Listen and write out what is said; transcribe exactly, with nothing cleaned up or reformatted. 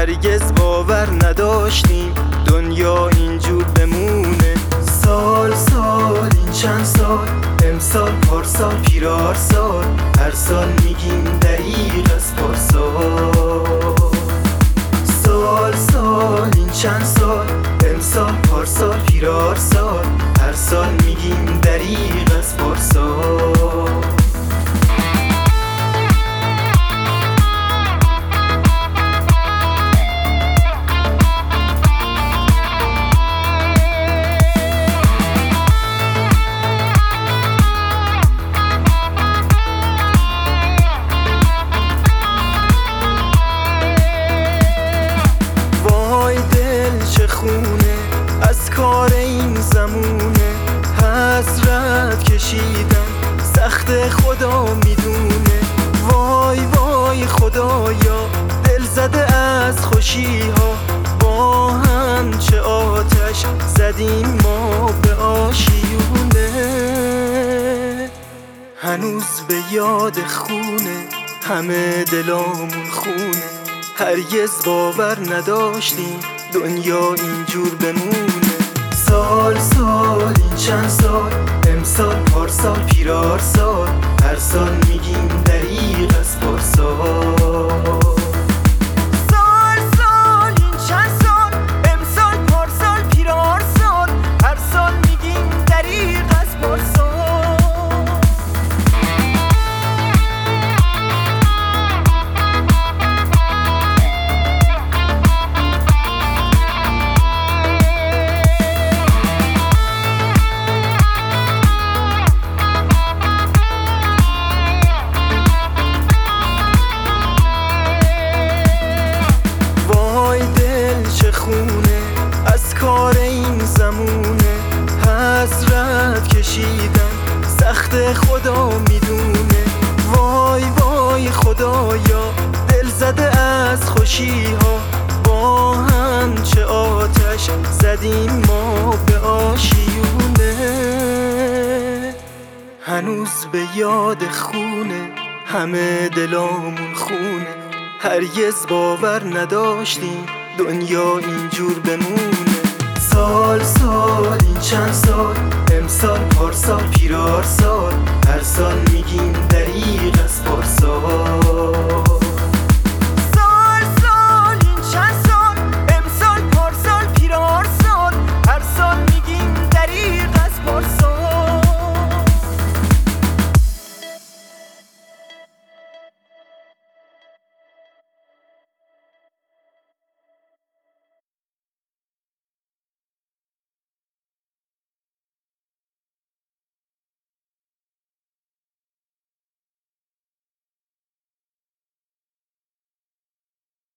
هرگز باور نداشتیم دنیا اینجور بمونه. سال سال این چند سال، امسال پارسال پیرار سال، هر سال میگیم دریغ از پارسال. سال سال این چند سال، امسال پارسال پیرار سال، هر سال میگیم دریغ از پارسال. چه خونه از کار این زمونه، حسرت کشیدن سخت خدا میدونه. وای وای خدایا دل زده از خوشی ها، با هم چه آتش زدیم ما به آشیونه. هنوز به یاد خونه همه دلامون خونه، هرگز باور نداشتیم دنیا اینجور بمونه. سال سال این چند سال، امسال پارسال پیرار سال، هر سال میگیم دریغ از پارسال. سال سال این چند سال، امسال پارسال پیرار سال، هر سال میگیم دریغ از پارسال. چه خونه از کار این زمونه، حسرت کشیدن سخت خدا میدونه. وای وای خدایا دل زده از خوشی ها، با هم چه آتش زدیم ما به آشیونه. هنوز به یاد خونه همه دلامون خونه، هرگز باور نداشتیم دنیا اینجور بمونه. سال سال این چند سال، امسال پارسال پیرار سال، هر سال میگیم دریغ